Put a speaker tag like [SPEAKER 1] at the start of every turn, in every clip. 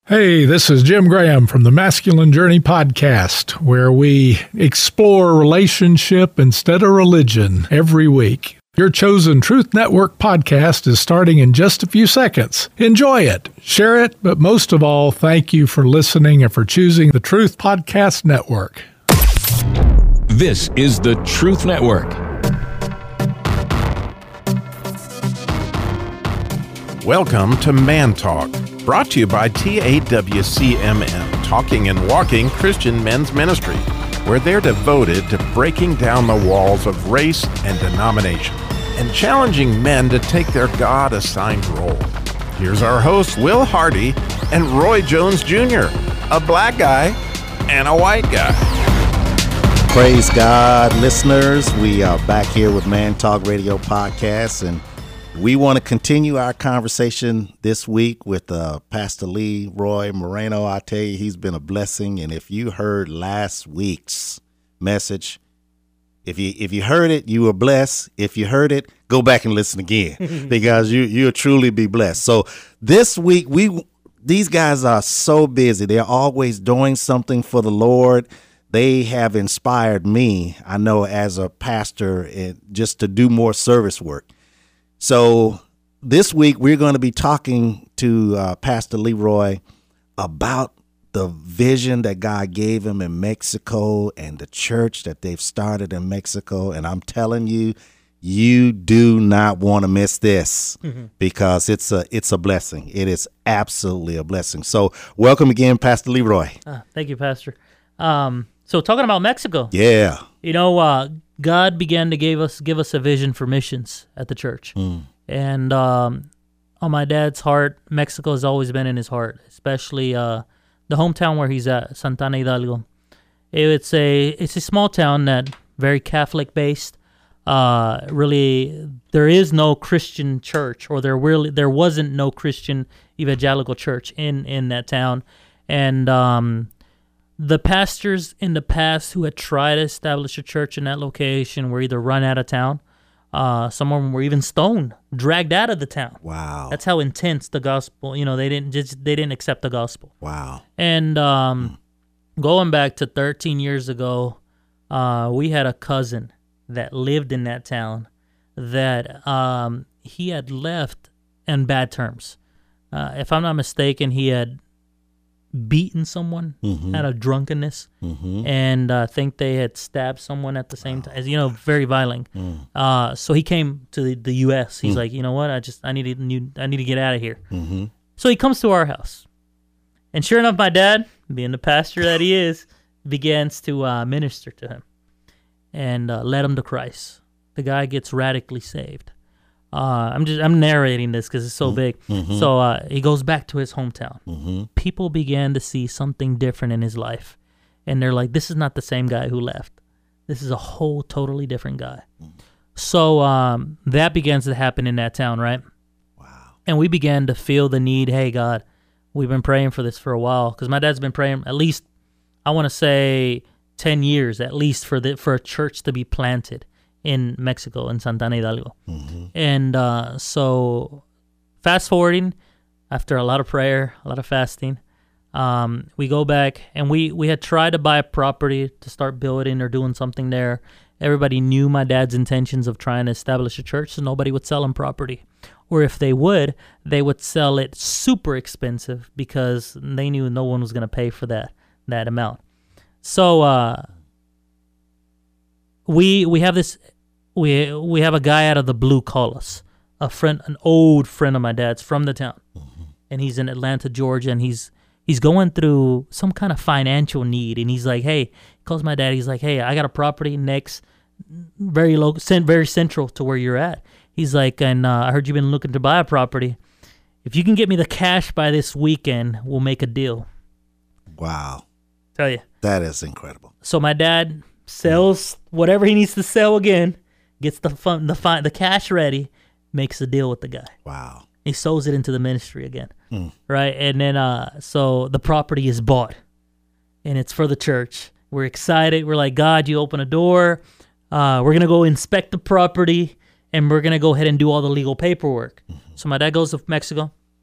[SPEAKER 1] Hey, this is Jim Graham from the Masculine Journey podcast, where we explore relationship instead of religion every week. Your chosen Truth Network podcast is starting in just a few seconds. Enjoy it, share it, but most of all, thank you for listening and for choosing the Truth Podcast Network.
[SPEAKER 2] This is the Truth Network.
[SPEAKER 3] Welcome to Man Talk, brought to you by TAWCMN, Talking and Walking Christian Men's Ministry, where they're devoted to breaking down the walls of race and denomination and challenging men to take their God-assigned role. Here's our hosts, Will Hardy and Roy Jones Jr., a black guy and a white guy.
[SPEAKER 4] Praise God, listeners. We are back here with Man Talk Radio Podcast, and we want to continue our conversation this week with Pastor Leroy Moreno. I tell you, he's been a blessing. And if you heard last week's message, if you heard it, you were blessed. If you heard it, go back and listen again because you'll truly be blessed. So this week, these guys are so busy. They're always doing something for the Lord. They have inspired me, I know, as a pastor, just to do more service work. So this week, we're going to be talking to Pastor Leroy about the vision that God gave him in Mexico and the church that they've started in Mexico. And I'm telling you, you do not want to miss this because it's a blessing. It is absolutely a blessing. So welcome again, Pastor Leroy.
[SPEAKER 5] Thank you, Pastor. So talking about Mexico.
[SPEAKER 4] Yeah.
[SPEAKER 5] You know, God began to give us a vision for missions at the church. And on my dad's heart, Mexico has always been in his heart, especially the hometown where he's at, Santana Hidalgo. It's a small town that very Catholic based. Really, there is no Christian church, or there wasn't no Christian evangelical church in that town. And the pastors in the past who had tried to establish a church in that location were either run out of town. Some of them were even stoned, dragged out of the town.
[SPEAKER 4] Wow.
[SPEAKER 5] That's how intense the gospel, they didn't accept the gospel.
[SPEAKER 4] Wow.
[SPEAKER 5] And going back to 13 years ago, we had a cousin that lived in that town that he had left in bad terms. If I'm not mistaken, he had beaten someone out of drunkenness, and I think they had stabbed someone at the same time. Very violent. So he came to the U.S. He's like, you know what? I need to get out of here. So he comes to our house, and sure enough, my dad, being the pastor that he is, begins to minister to him and led him to Christ. The guy gets radically saved. I'm narrating this because it's so big. So he goes back to his hometown. People began to see something different in his life, and they're like, "This is not the same guy who left. This is a whole totally different guy." So that begins to happen in that town, right?
[SPEAKER 4] Wow.
[SPEAKER 5] And we began to feel the need. Hey, God, we've been praying for this for a while because my dad's been praying at least, I want to say, 10 years at least for a church to be planted in Mexico, in Santana Hidalgo. And so fast forwarding, after a lot of prayer, a lot of fasting, we go back, and we had tried to buy a property to start building or doing something there. Everybody knew my dad's intentions of trying to establish a church, so nobody would sell him property. Or if they would sell it super expensive because they knew no one was going to pay for that amount. So we have this. We have a guy out of the blue call us, an old friend of my dad's from the town, and he's in Atlanta, Georgia, and he's going through some kind of financial need, and he's like, hey, he calls my dad, he's like, hey, I got a property next, very local, very central to where you're at. He's like, and I heard you've been looking to buy a property. If you can get me the cash by this weekend, we'll make a deal.
[SPEAKER 4] Wow.
[SPEAKER 5] Tell you.
[SPEAKER 4] That is incredible.
[SPEAKER 5] So my dad sells whatever he needs to sell again, gets the cash ready, makes a deal with the guy.
[SPEAKER 4] Wow.
[SPEAKER 5] He sows it into the ministry again, right? And then so the property is bought, and it's for the church. We're excited. We're like, God, you open a door. We're going to go inspect the property, and we're going to go ahead and do all the legal paperwork. So my dad goes to Mexico,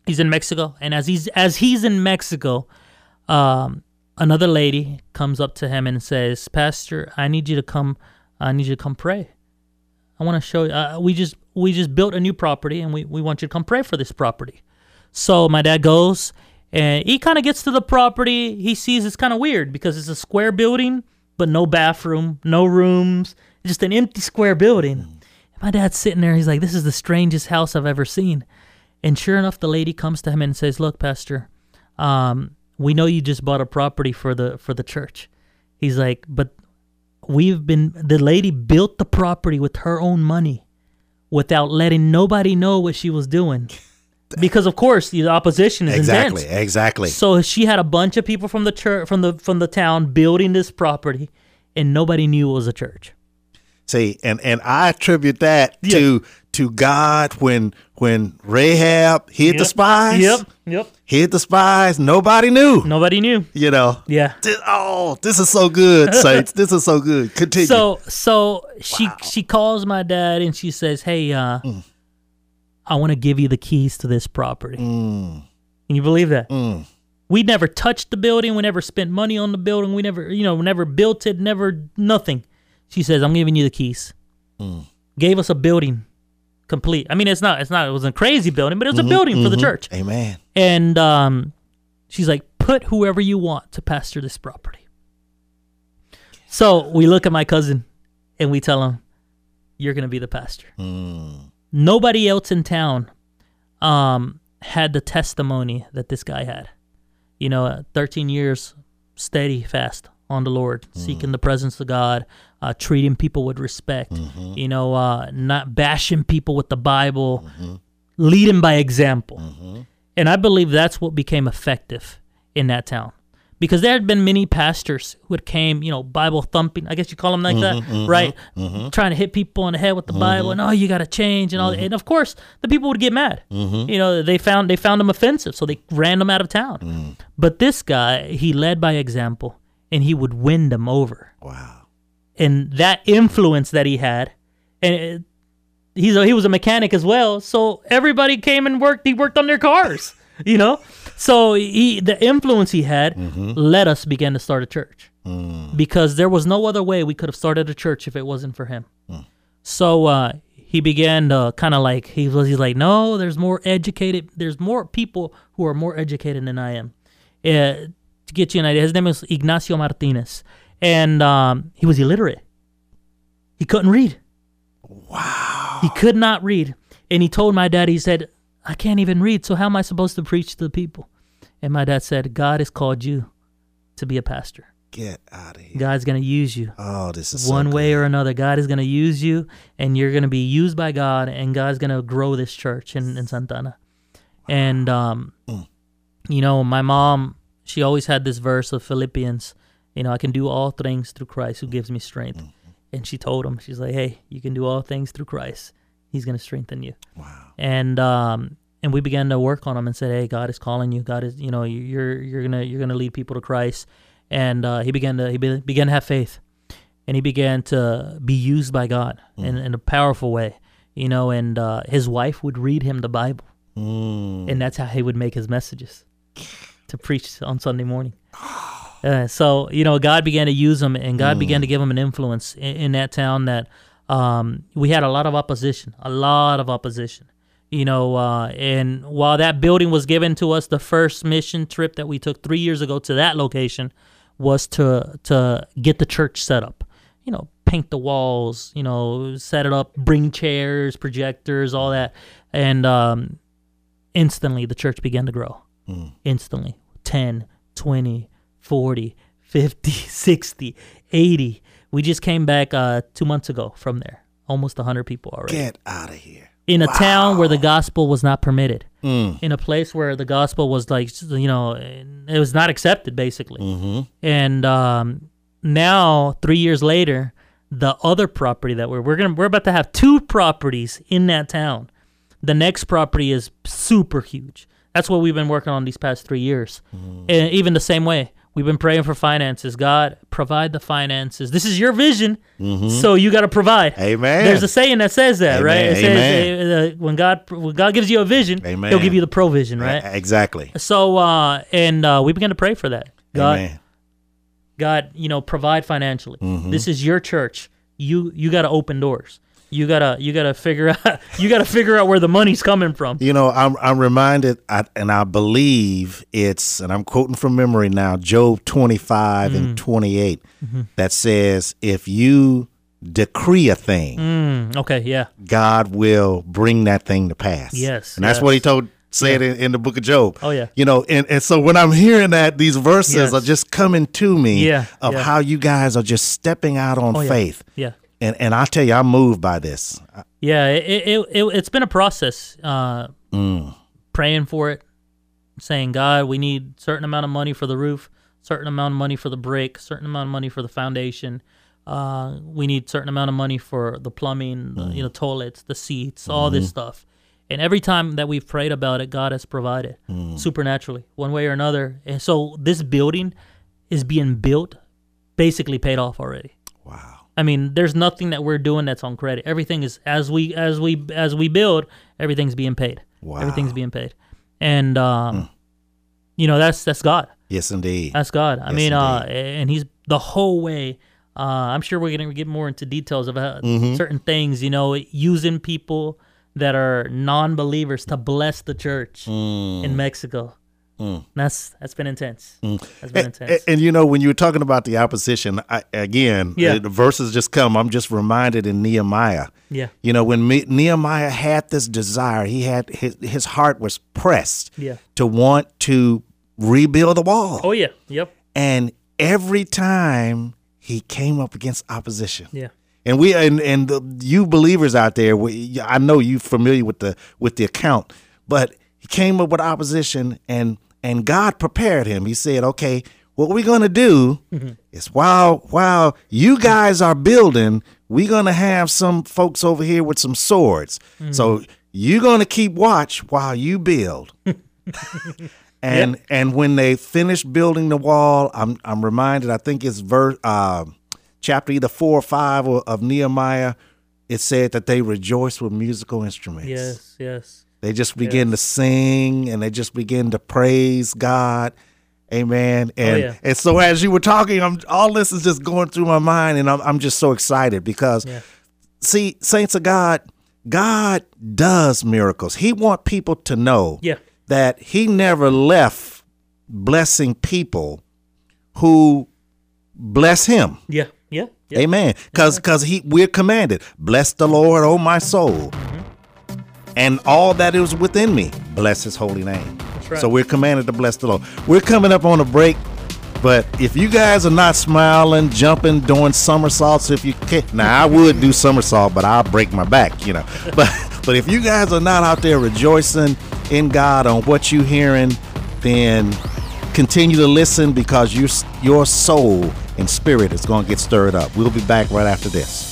[SPEAKER 5] He's in Mexico, and as he's in Mexico, another lady comes up to him and says, "Pastor, I need you to come pray. I want to show you. We just built a new property, and we want you to come pray for this property." So my dad goes, and he kind of gets to the property. He sees it's kind of weird because it's a square building, but no bathroom, no rooms, just an empty square building. And my dad's sitting there. He's like, "This is the strangest house I've ever seen." And sure enough, the lady comes to him and says, "Look, Pastor, we know you just bought a property for the church." He's like, "But the lady built the property with her own money without letting nobody know what she was doing." Because of course the opposition is intense.
[SPEAKER 4] Exactly.
[SPEAKER 5] So she had a bunch of people from the church, from the town, building this property, and nobody knew it was a church.
[SPEAKER 4] See, and I attribute that to God when Rahab hid the spies.
[SPEAKER 5] Yep.
[SPEAKER 4] Hid the spies. Nobody knew. You know.
[SPEAKER 5] Yeah.
[SPEAKER 4] This is so good, Saints. This is so good. Continue.
[SPEAKER 5] So she calls my dad and she says, "Hey, I want to give you the keys to this property." Can you believe that? We never touched the building. We never spent money on the building. We never built it. Never nothing. She says, "I'm giving you the keys." Gave us a building complete. I mean, it wasn't a crazy building, but it was a building for the church.
[SPEAKER 4] Amen.
[SPEAKER 5] And she's like, "Put whoever you want to pastor this property." So we look at my cousin and we tell him, "You're going to be the pastor." Nobody else in town had the testimony that this guy had. 13 years steady fast on the Lord, seeking the presence of God, treating people with respect, not bashing people with the Bible, leading by example. And I believe that's what became effective in that town. Because there had been many pastors who had came, Bible thumping, I guess you call them like that, right? Trying to hit people on the head with the Bible, and you got to change and all. And of course, the people would get mad. They found them offensive, so they ran them out of town. But this guy, he led by example, and he would win them over.
[SPEAKER 4] Wow!
[SPEAKER 5] And that influence that he had, and he was a mechanic as well, so everybody came and worked. He worked on their cars. So the influence he had let us begin to start a church because there was no other way we could have started a church if it wasn't for him. So he began to kind of like, he's like, "No, there's more people who are more educated than I am." To get you an idea, his name is Ignacio Martinez, and he was illiterate. He couldn't read.
[SPEAKER 4] Wow.
[SPEAKER 5] He could not read. And he told my dad, he said, "I can't even read, so how am I supposed to preach to the people?" And my dad said, "God has called you to be a pastor.
[SPEAKER 4] Get out of here.
[SPEAKER 5] God's going to use you.
[SPEAKER 4] Oh, this is
[SPEAKER 5] one
[SPEAKER 4] so
[SPEAKER 5] way
[SPEAKER 4] good.
[SPEAKER 5] or another. God is going to use you, and you're going to be used by God, and God's going to grow this church in Santana." And, my mom, she always had this verse of Philippians, "I can do all things through Christ who gives me strength." And she told him, she's like, "Hey, you can do all things through Christ. He's going to strengthen you."
[SPEAKER 4] Wow.
[SPEAKER 5] And we began to work on him and said, "Hey, God is calling you. God is, you're gonna lead people to Christ." And he began to have faith, and he began to be used by God in a powerful way, And his wife would read him the Bible, and that's how he would make his messages to preach on Sunday morning. So God began to use him, and God began to give him an influence in that town that. We had a lot of opposition, and while that building was given to us, the first mission trip that we took 3 years ago to that location was to get the church set up, paint the walls, set it up, bring chairs, projectors, all that. And instantly the church began to grow. Instantly, 10, 20, 40, 50, 60, 80. We just came back 2 months ago from there. Almost 100 people already.
[SPEAKER 4] Get out of here.
[SPEAKER 5] In a town where the gospel was not permitted. In a place where the gospel was it was not accepted, basically. And now, 3 years later, the other property that we're about to have 2 properties in that town. The next property is super huge. That's what we've been working on these past 3 years. And even the same way, We've been praying for finances. God, provide the finances. This is your vision, so you got to provide.
[SPEAKER 4] Amen.
[SPEAKER 5] There's a saying that says that, right? It says when God gives you a vision, He'll give you the provision, right?
[SPEAKER 4] Exactly.
[SPEAKER 5] So, we began to pray for that.
[SPEAKER 4] Amen.
[SPEAKER 5] God, provide financially. This is your church. You got to open doors. You gotta figure out where the money's coming from.
[SPEAKER 4] I'm reminded, and I believe it's, and I'm quoting from memory now, Job 25 and 28, that says, if you decree a thing, God will bring that thing to pass.
[SPEAKER 5] Yes,
[SPEAKER 4] and that's what He said in the book of Job.
[SPEAKER 5] Oh yeah.
[SPEAKER 4] And so when I'm hearing that, these verses are just coming to me of how you guys are just stepping out on faith.
[SPEAKER 5] Yeah.
[SPEAKER 4] And I tell you, I'm moved by this.
[SPEAKER 5] Yeah, it's been a process. Praying for it, saying, God, we need a certain amount of money for the roof, certain amount of money for the brick, certain amount of money for the foundation. We need a certain amount of money for the plumbing, the toilets, the seats, all this stuff. And every time that we've prayed about it, God has provided supernaturally, one way or another. And so this building is being built, basically paid off already.
[SPEAKER 4] Wow.
[SPEAKER 5] I mean, there's nothing that we're doing that's on credit. Everything is as we build, everything's being paid.
[SPEAKER 4] Wow.
[SPEAKER 5] Everything's being paid, and that's God.
[SPEAKER 4] Yes, indeed.
[SPEAKER 5] That's God. I mean,
[SPEAKER 4] indeed.
[SPEAKER 5] And He's the whole way. I'm sure we're gonna get more into details about certain things. Using people that are non-believers to bless the church in Mexico. That's been intense. That's been intense.
[SPEAKER 4] And when you were talking about the opposition, the verses just come. I'm just reminded in Nehemiah.
[SPEAKER 5] Yeah.
[SPEAKER 4] When Nehemiah had this desire, he had his heart was pressed to want to rebuild the wall.
[SPEAKER 5] Oh yeah. Yep.
[SPEAKER 4] And every time he came up against opposition.
[SPEAKER 5] Yeah.
[SPEAKER 4] And you believers out there, I know you're familiar with the account, but he came up with opposition and God prepared him. He said, okay, what we're going to do is while you guys are building, we're going to have some folks over here with some swords. So you're going to keep watch while you build. And when they finished building the wall, I'm reminded, I think it's chapter either 4 or 5 of Nehemiah, it said that they rejoiced with musical instruments.
[SPEAKER 5] Yes, yes.
[SPEAKER 4] They just begin to sing and they just begin to praise God. Amen. And so as you were talking, all this is just going through my mind, and I'm just so excited because, see, saints of God does miracles. He wants people to know that He never left blessing people who bless Him.
[SPEAKER 5] Yeah.
[SPEAKER 4] Amen. Because we're commanded, bless the Lord, O my soul. And all that is within me, bless His holy name.
[SPEAKER 5] That's right.
[SPEAKER 4] So we're commanded to bless the Lord. We're coming up on a break, but if you guys are not smiling, jumping, doing somersaults, if you can't, now I would do somersault, but I'll break my back, But if you guys are not out there rejoicing in God on what you're hearing, then continue to listen because your soul and spirit is going to get stirred up. We'll be back right after this.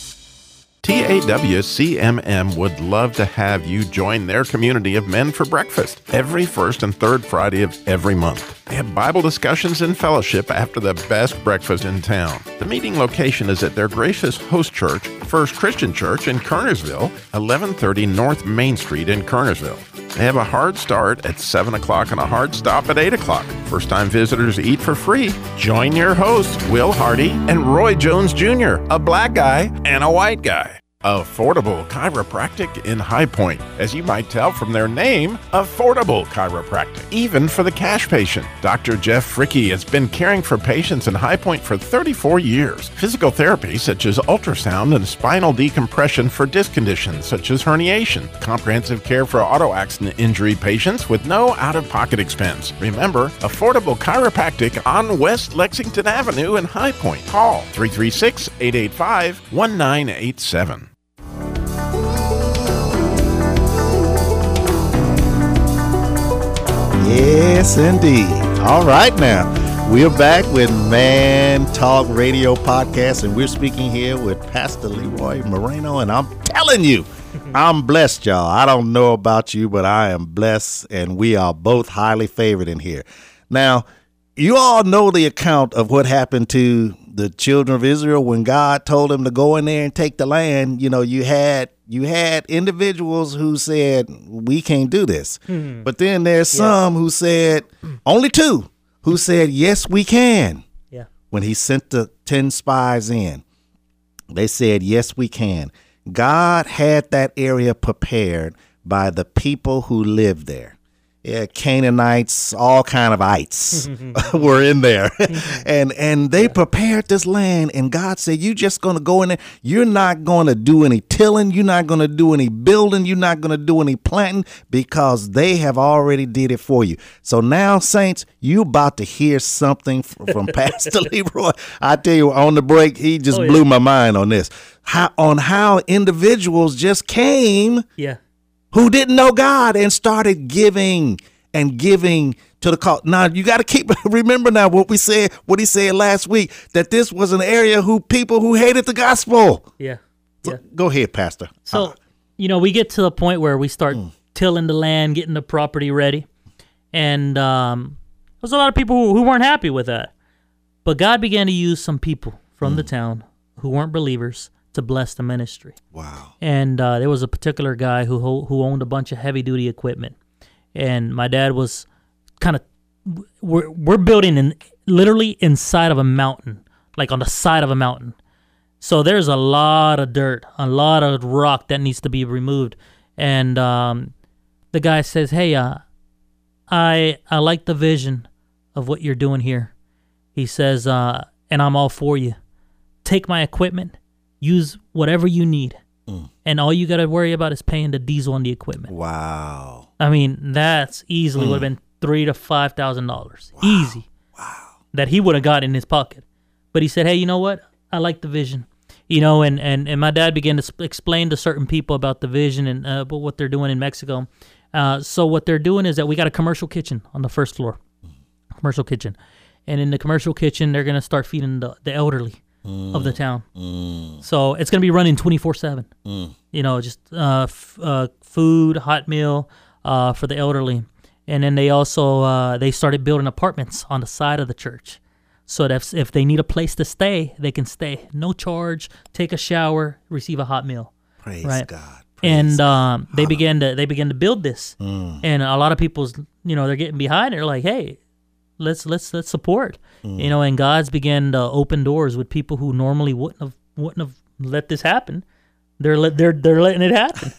[SPEAKER 3] TAWCMM would love to have you join their community of men for breakfast every first and third Friday of every month. They have Bible discussions and fellowship after the best breakfast in town. The meeting location is at their gracious host church, First Christian Church in Kernersville, 1130 North Main Street in Kernersville. They have a hard start at 7 o'clock and a hard stop at 8 o'clock. First-time visitors eat for free. Join your hosts, Will Hardy and Roy Jones Jr., a black guy and a white guy. Affordable Chiropractic in High Point. As you might tell from their name, Affordable Chiropractic. Even for the cash patient. Dr. Jeff Fricke has been caring for patients in High Point for 34 years. Physical therapy such as ultrasound and spinal decompression for disc conditions such as herniation. Comprehensive care for auto accident injury patients with no out-of-pocket expense. Remember, Affordable Chiropractic on West Lexington Avenue in High Point. Call 336-885-1987.
[SPEAKER 4] Yes, indeed. All right, now we're back with Man Talk Radio Podcast, and we're speaking here with Pastor Leroy Moreno, and I'm telling you, I'm blessed, y'all. I don't know about you, but I am blessed, and we are both highly favored in here. Now, You all know the account of what happened to the children of Israel when God told them to go in there and take the land. You know, you had individuals who said, we can't do this. But then there's some who said, only 2 who said, yes, we can.
[SPEAKER 5] Yeah.
[SPEAKER 4] When he sent the 10 spies in, they said, yes, we can. God had that area prepared by the people who lived there. Yeah, Canaanites, all kind of ites were in there. and they prepared this land, and God said, you just going to go in there. You're not going to do any tilling. You're not going to do any building. You're not going to do any planting, because they have already did it for you. So now, saints, you about to hear something from Pastor Leroy. I tell you, on the break, he just blew my mind on this. How individuals just came.
[SPEAKER 5] Yeah.
[SPEAKER 4] Who didn't know God and started giving to the cause. Now you got to remember now what he said last week, that this was an area people who hated the gospel.
[SPEAKER 5] Yeah.
[SPEAKER 4] So, go ahead, Pastor.
[SPEAKER 5] So, we get to the point where we start tilling the land, getting the property ready. And there's a lot of people who weren't happy with that. But God began to use some people from the town who weren't believers to bless the ministry.
[SPEAKER 4] Wow.
[SPEAKER 5] And there was a particular guy who owned a bunch of heavy duty equipment, and my dad was kind of we're building literally inside of a mountain, like on the side of a mountain. So there's a lot of dirt, a lot of rock that needs to be removed. And the guy says, "Hey, I like the vision of what you're doing here." He says, "And I'm all for you. Take my equipment. Use whatever you need, and all you got to worry about is paying the diesel on the equipment."
[SPEAKER 4] Wow.
[SPEAKER 5] I mean, that's easily would have been $3,000 to $5,000. Easy.
[SPEAKER 4] Wow. That
[SPEAKER 5] he would have got in his pocket. But he said, "Hey, you know what? I like the vision." And my dad began to explain to certain people about the vision and what they're doing in Mexico. So what they're doing is that we got a commercial kitchen on the first floor. Commercial kitchen. And in the commercial kitchen, they're going to start feeding the elderly of the town. So it's going to be running 24/7. Just food, hot meal for the elderly. And then they also they started building apartments on the side of the church, so that if they need a place to stay, they can stay, no charge, take a shower, receive a hot meal.
[SPEAKER 4] Praise God.
[SPEAKER 5] And they began to build this, and a lot of people's they're getting behind it. They're like, "Hey, let's support," and God's began to open doors with people who normally wouldn't have let this happen. They're letting it happen,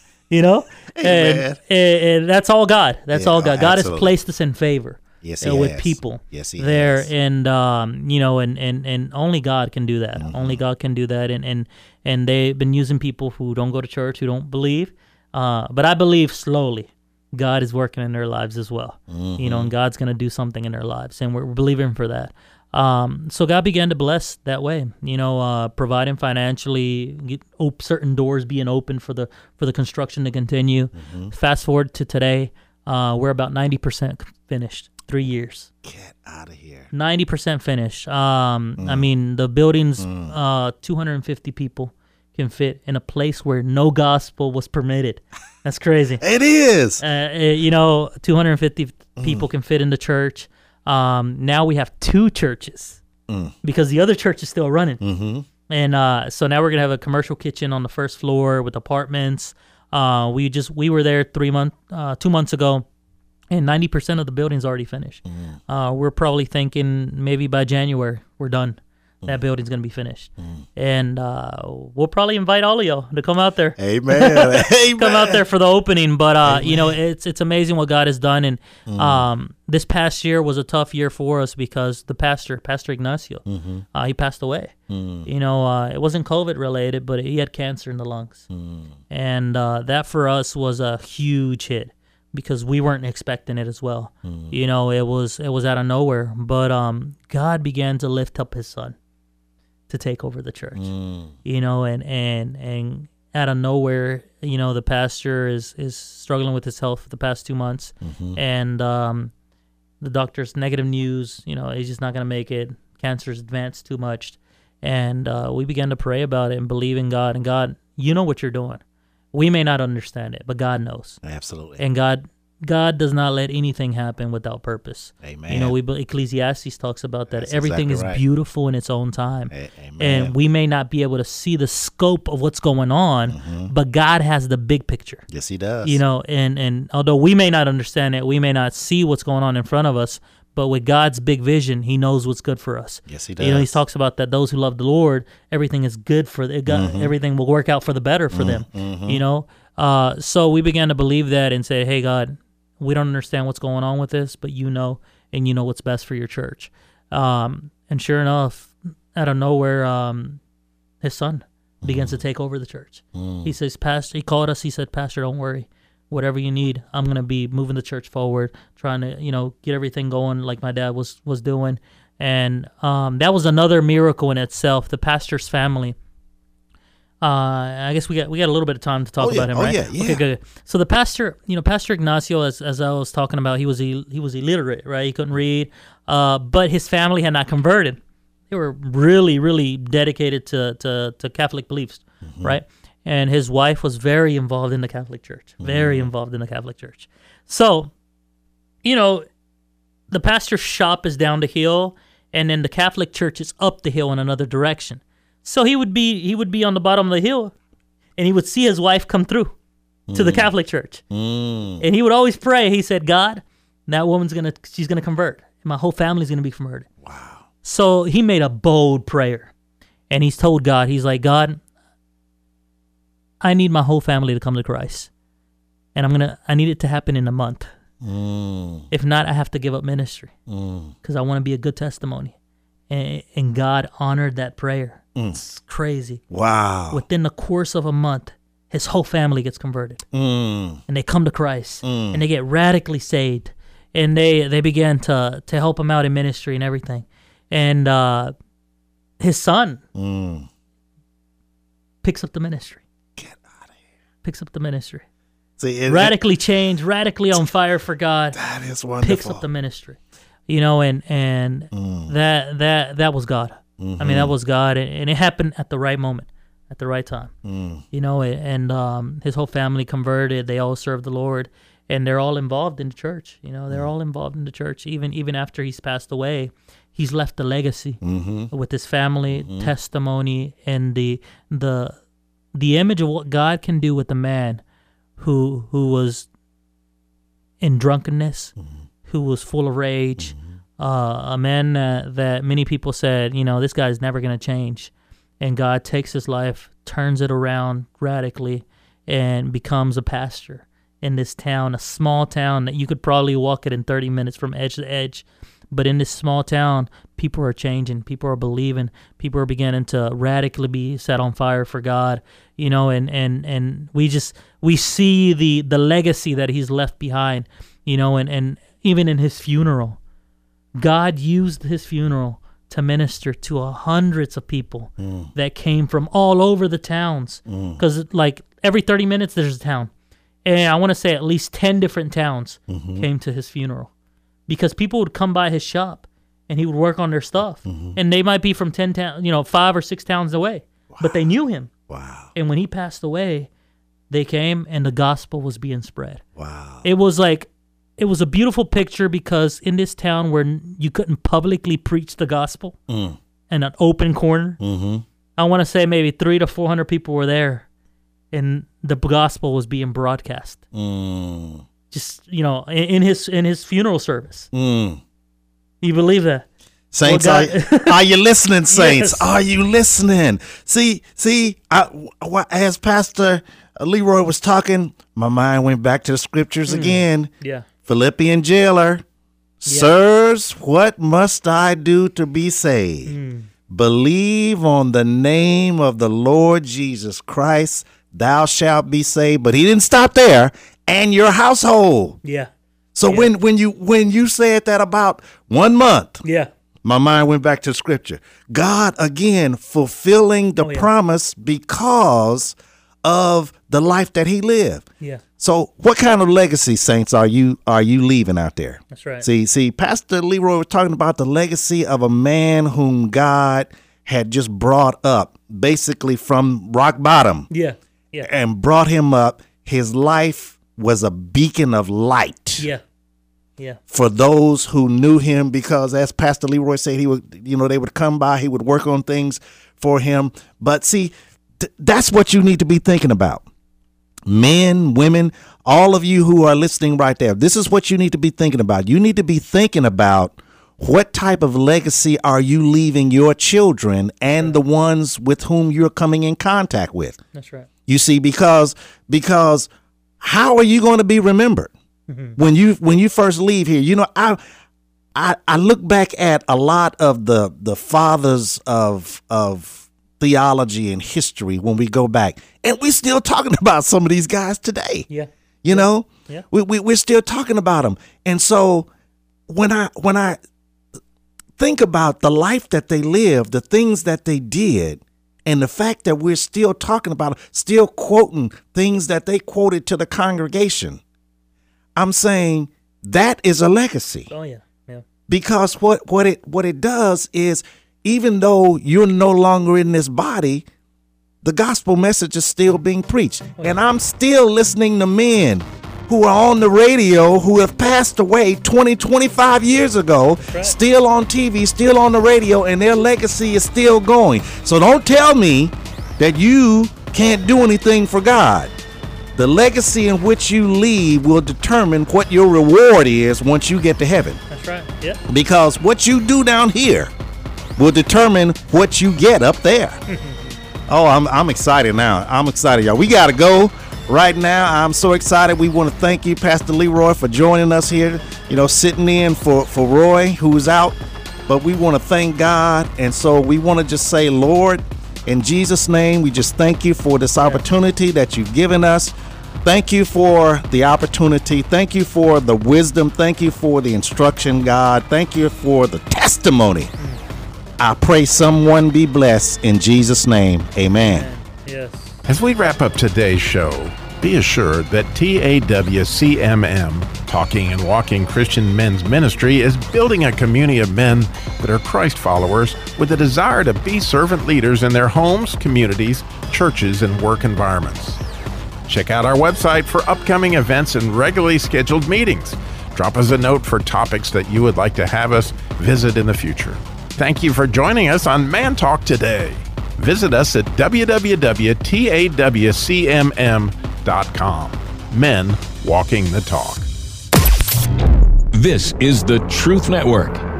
[SPEAKER 5] and that's all God. That's all God. God has placed us in favor.
[SPEAKER 4] Yes, he
[SPEAKER 5] with
[SPEAKER 4] has.
[SPEAKER 5] people.
[SPEAKER 4] Yes, he
[SPEAKER 5] there,
[SPEAKER 4] has.
[SPEAKER 5] and and only God can do that. Only God can do that, and they've been using people who don't go to church, who don't believe, but I believe slowly God is working in their lives as well, and God's going to do something in their lives, and we're believing for that. So God began to bless that way, providing financially, certain doors being open for the construction to continue. Fast forward to today, we're about 90% finished. 3 years.
[SPEAKER 4] Get out of here.
[SPEAKER 5] 90% finished. I mean, the building's 250 people can fit in a place where no gospel was permitted. That's crazy.
[SPEAKER 4] It is.
[SPEAKER 5] 250 people can fit in the church. Now we have 2 churches because the other church is still running. And so now we're gonna have a commercial kitchen on the first floor with apartments. We were there 2 months ago, and 90% of the building's already finished. We're probably thinking maybe by January we're done. That building's going to be finished. And we'll probably invite all of y'all to come out there.
[SPEAKER 4] Amen.
[SPEAKER 5] Come out there for the opening. But, it's amazing what God has done. And this past year was a tough year for us because the Pastor Ignacio, he passed away. It wasn't COVID related, but he had cancer in the lungs. And that for us was a huge hit, because we weren't expecting it as well. It was out of nowhere. But God began to lift up his son to take over the church. And out of nowhere, the pastor is struggling with his health for the past 2 months. And the doctor's negative news, he's just not going to make it. Cancer's advanced too much. And we began to pray about it and believe in God. And God, you know what you're doing. We may not understand it, but God knows.
[SPEAKER 4] Absolutely.
[SPEAKER 5] And God God does not let anything happen without purpose.
[SPEAKER 4] Amen.
[SPEAKER 5] You know, Ecclesiastes talks about that.
[SPEAKER 4] That's
[SPEAKER 5] Everything
[SPEAKER 4] exactly right.
[SPEAKER 5] is beautiful in its own time.
[SPEAKER 4] Amen.
[SPEAKER 5] And we may not be able to see the scope of what's going on, but God has the big picture.
[SPEAKER 4] Yes, he does.
[SPEAKER 5] You know, and although we may not understand it, we may not see what's going on in front of us, but with God's big vision, he knows what's good for us.
[SPEAKER 4] Yes, he does.
[SPEAKER 5] You know, he talks about that those who love the Lord, everything is good for them. Everything will work out for the better for them. You know, so we began to believe that and say, hey, God, we don't understand what's going on with this, but you know, and you know what's best for your church. And sure enough, out of nowhere, his son begins to take over the church. He says, Pastor, he called us. He said, Pastor, don't worry. Whatever you need, I'm going to be moving the church forward, trying to, you know, get everything going like my dad was doing. And that was another miracle in itself. The pastor's family. I guess we got a little bit of time to talk about him, right?
[SPEAKER 4] Yeah.
[SPEAKER 5] Okay, good. So the pastor, you know, Pastor Ignacio, as I was talking about, he was illiterate, right? He couldn't read, but his family had not converted. They were really, really dedicated to Catholic beliefs, right? And his wife was very involved in the Catholic Church, very involved in the Catholic Church. So, you know, the pastor's shop is down the hill, and then the Catholic Church is up the hill in another direction. So he would be on the bottom of the hill, and he would see his wife come through to the Catholic Church, and he would always pray. He said, "God, that woman's she's gonna convert, and my whole family's gonna be converted."
[SPEAKER 4] Wow.
[SPEAKER 5] So he made a bold prayer, and he's told God, he's like, God, I need my whole family to come to Christ, and I need it to happen in a month. If not, I have to give up ministry because I want to be a good testimony. And God honored that prayer. It's crazy.
[SPEAKER 4] Wow.
[SPEAKER 5] Within the course of a month, his whole family gets converted, and they come to Christ, and they get radically saved, and they began to help him out in ministry and everything. And his son picks up the ministry.
[SPEAKER 4] Get out of here.
[SPEAKER 5] Picks up the ministry.
[SPEAKER 4] See,
[SPEAKER 5] radically changed, radically on fire for God.
[SPEAKER 4] That is wonderful.
[SPEAKER 5] Picks up the ministry. You know, and that was God. I mean, that was God, and it happened at the right moment, at the right time. You know, and his whole family converted. They all served the Lord, and they're all involved in the church. You know, they're all involved in the church. Even after he's passed away, he's left a legacy with his family, testimony, and the image of what God can do with a man who was in drunkenness, who was full of rage, a man that many people said, you know, this guy's never going to change. And God takes his life, turns it around radically, and becomes a pastor in this town, a small town that you could probably walk it in 30 minutes from edge to edge. But in this small town, people are changing, people are believing, people are beginning to radically be set on fire for God, you know, and we see the legacy that he's left behind, you know, and even in his funeral, God used his funeral to minister to hundreds of people that came from all over the towns, because like every 30 minutes there's a town, and I want to say at least 10 different towns came to his funeral. Because people would come by his shop, and he would work on their stuff, and they might be from 10 towns, you know, 5 or 6 towns away, but they knew him.
[SPEAKER 4] Wow.
[SPEAKER 5] And when he passed away, they came, and the gospel was being spread.
[SPEAKER 4] Wow.
[SPEAKER 5] It was a beautiful picture, because in this town where you couldn't publicly preach the gospel in an open corner, I want to say maybe 300 to 400 people were there, and the gospel was being broadcast. Just, you know, in his funeral service. You believe that?
[SPEAKER 4] Saints,
[SPEAKER 5] Well,
[SPEAKER 4] are you listening, saints?
[SPEAKER 5] Yes.
[SPEAKER 4] Are you listening? See, as Pastor Leroy was talking, my mind went back to the scriptures again.
[SPEAKER 5] Yeah.
[SPEAKER 4] Philippian jailer, sirs, what must I do to be saved? Believe on the name of the Lord Jesus Christ, thou shalt be saved. But he didn't stop there. And your household.
[SPEAKER 5] Yeah.
[SPEAKER 4] So
[SPEAKER 5] Yeah.
[SPEAKER 4] when you said that about 1 month,
[SPEAKER 5] Yeah.
[SPEAKER 4] my mind went back to scripture. God again fulfilling the promise because of the life that he lived.
[SPEAKER 5] Yeah.
[SPEAKER 4] So what kind of legacy, saints, are you leaving out there?
[SPEAKER 5] That's right.
[SPEAKER 4] See, Pastor Leroy was talking about the legacy of a man whom God had just brought up, basically from rock bottom.
[SPEAKER 5] Yeah. Yeah.
[SPEAKER 4] And brought him up. His life was a beacon of light
[SPEAKER 5] Yeah.
[SPEAKER 4] For those who knew him, because as Pastor Leroy said, he would, they would come by, he would work on things for him. But see, that's what you need to be thinking about. Men, women, all of you who are listening right there, this is what you need to be thinking about. You need to be thinking about what type of legacy are you leaving your children and the ones with whom you're coming in contact with.
[SPEAKER 5] That's right.
[SPEAKER 4] You see, because how are you going to be remembered when you first leave here? I look back at a lot of the fathers of theology and history when we go back, and we're still talking about some of these guys today.
[SPEAKER 5] Yeah.
[SPEAKER 4] Yeah. We're still talking about them. And so when I think about the life that they lived, the things that they did, and the fact that we're still talking about, still quoting things that they quoted to the congregation, I'm saying that is a legacy.
[SPEAKER 5] Oh yeah.
[SPEAKER 4] Because what it does is, even though you're no longer in this body, the gospel message is still being preached. And I'm still listening to men who are on the radio who have passed away 20, 25 years ago, still on TV, still on the radio, and their legacy is still going. So don't tell me that you can't do anything for God. The legacy in which you leave will determine what your reward is once you get to heaven.
[SPEAKER 5] That's right. Yeah.
[SPEAKER 4] Because what you do down here will determine what you get up there. Oh, I'm excited now. I'm excited, y'all. We got to go right now. I'm so excited. We want to thank you, Pastor Leroy, for joining us here, sitting in for Roy, who's out. But we want to thank God. And so we want to just say, Lord, in Jesus' name, we just thank you for this opportunity that you've given us. Thank you for the opportunity. Thank you for the wisdom. Thank you for the instruction, God. Thank you for the testimony. I pray someone be blessed in Jesus' name. Amen.
[SPEAKER 5] Yes.
[SPEAKER 3] As we wrap up today's show, be assured that TAWCMM, Talking and Walking Christian Men's Ministry, is building a community of men that are Christ followers with a desire to be servant leaders in their homes, communities, churches, and work environments. Check out our website for upcoming events and regularly scheduled meetings. Drop us a note for topics that you would like to have us visit in the future. Thank you for joining us on Man Talk today. Visit us at www.tawcmm.com. Men Walking the Talk.
[SPEAKER 2] This is the Truth Network.